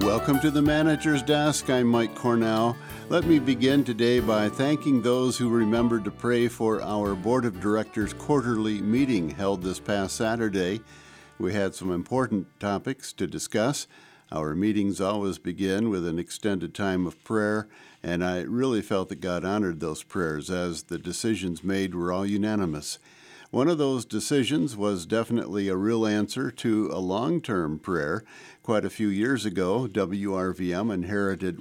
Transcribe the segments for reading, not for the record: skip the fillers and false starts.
Welcome to the Manager's Desk. I'm Mike Cornell. Let me begin today by thanking those who remembered to pray for our Board of Directors quarterly meeting held this past Saturday. We had some important topics to discuss. Our meetings always begin with an extended time of prayer, and I really felt that God honored those prayers as the decisions made were all unanimous. One of those decisions was definitely a real answer to a long-term prayer. Quite a few years ago, WRVM inherited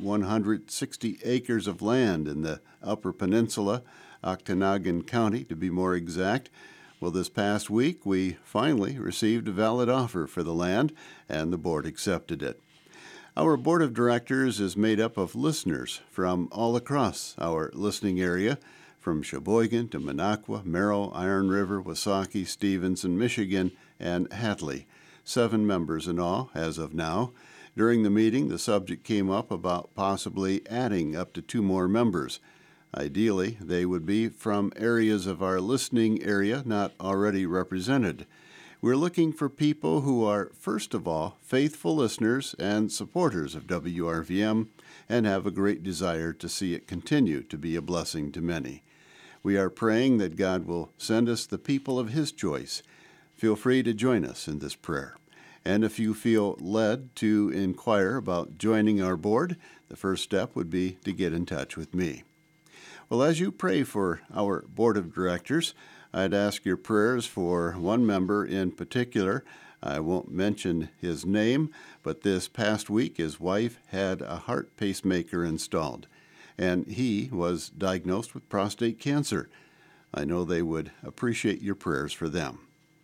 160 acres of land in the Upper Peninsula, Okanogan County to be more exact. Well, this past week, we finally received a valid offer for the land, and the board accepted it. Our board of directors is made up of listeners from all across our listening area, from Sheboygan to Minocqua, Merrill, Iron River, Wasaki, Stevenson, Michigan, and Hatley. 7 members in all as of now. During the meeting, the subject came up about possibly adding up to 2 more members. Ideally, they would be from areas of our listening area not already represented. We're looking for people who are, first of all, faithful listeners and supporters of WRVM and have a great desire to see it continue to be a blessing to many. We are praying that God will send us the people of His choice. Feel free to join us in this prayer. And if you feel led to inquire about joining our board, the first step would be to get in touch with me. Well, as you pray for our board of directors, I'd ask your prayers for one member in particular. I won't mention his name, but this past week his wife had a heart pacemaker installed, and he was diagnosed with prostate cancer. I know they would appreciate your prayers for them.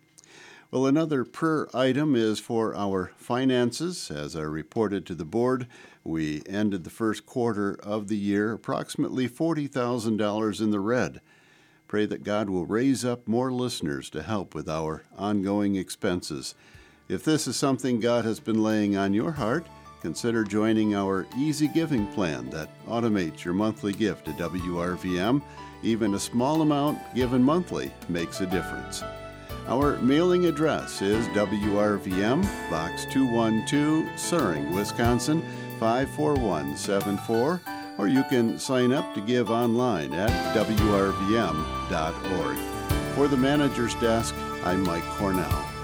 Well, another prayer item is for our finances. As I reported to the board, we ended the first quarter of the year approximately $40,000 in the red. Pray that God will raise up more listeners to help with our ongoing expenses. If this is something God has been laying on your heart, consider joining our Easy Giving plan that automates your monthly gift to WRVM. Even a small amount given monthly makes a difference. Our mailing address is WRVM, Box 212, Suring, Wisconsin, 54174, or you can sign up to give online at WRVM.org. For the Manager's Desk, I'm Mike Cornell.